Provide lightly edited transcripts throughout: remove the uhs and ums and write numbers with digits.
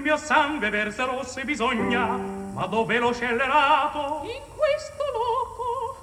mio sangue verserò se bisogna, ma dove l'ho scellerato? In questo loco.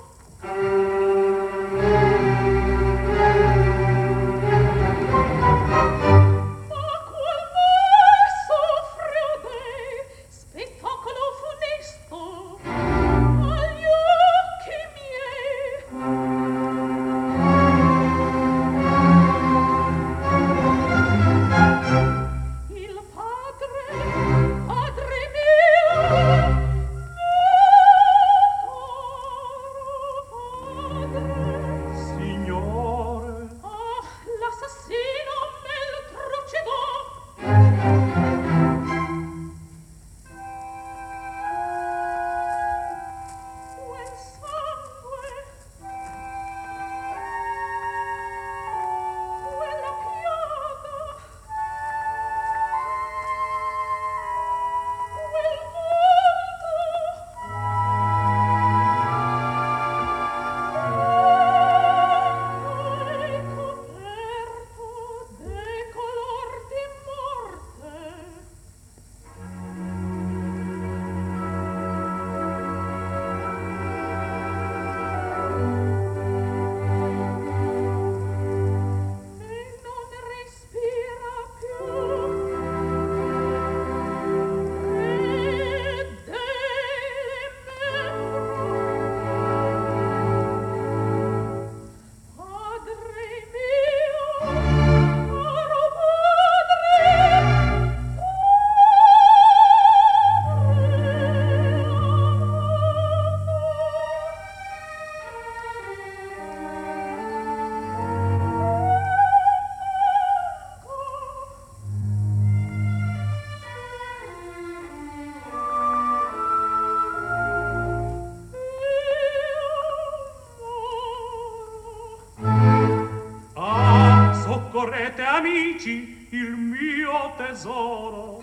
Correte amici il mio tesoro,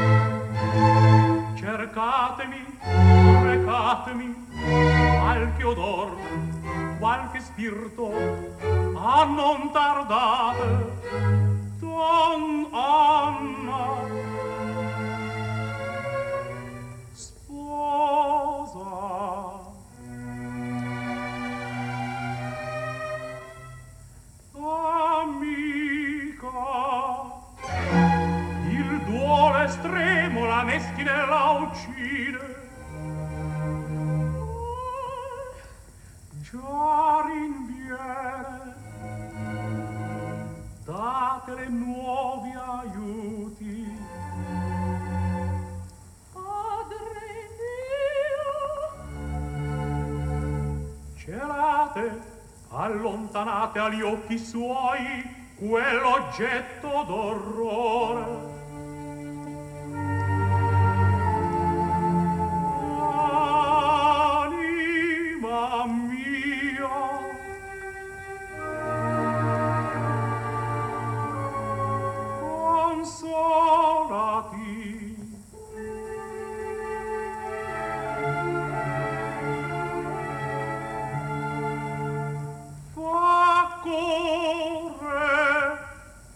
cercatemi, recatemi qualche odor, qualche spirito, a non tardate, Don Anna, sposa. Il duolo estremo la meschinella uccide. Già rinviene, datele nuovi aiuti. Padre mio, Celate, allontanate agli occhi suoi quell'oggetto d'orrore.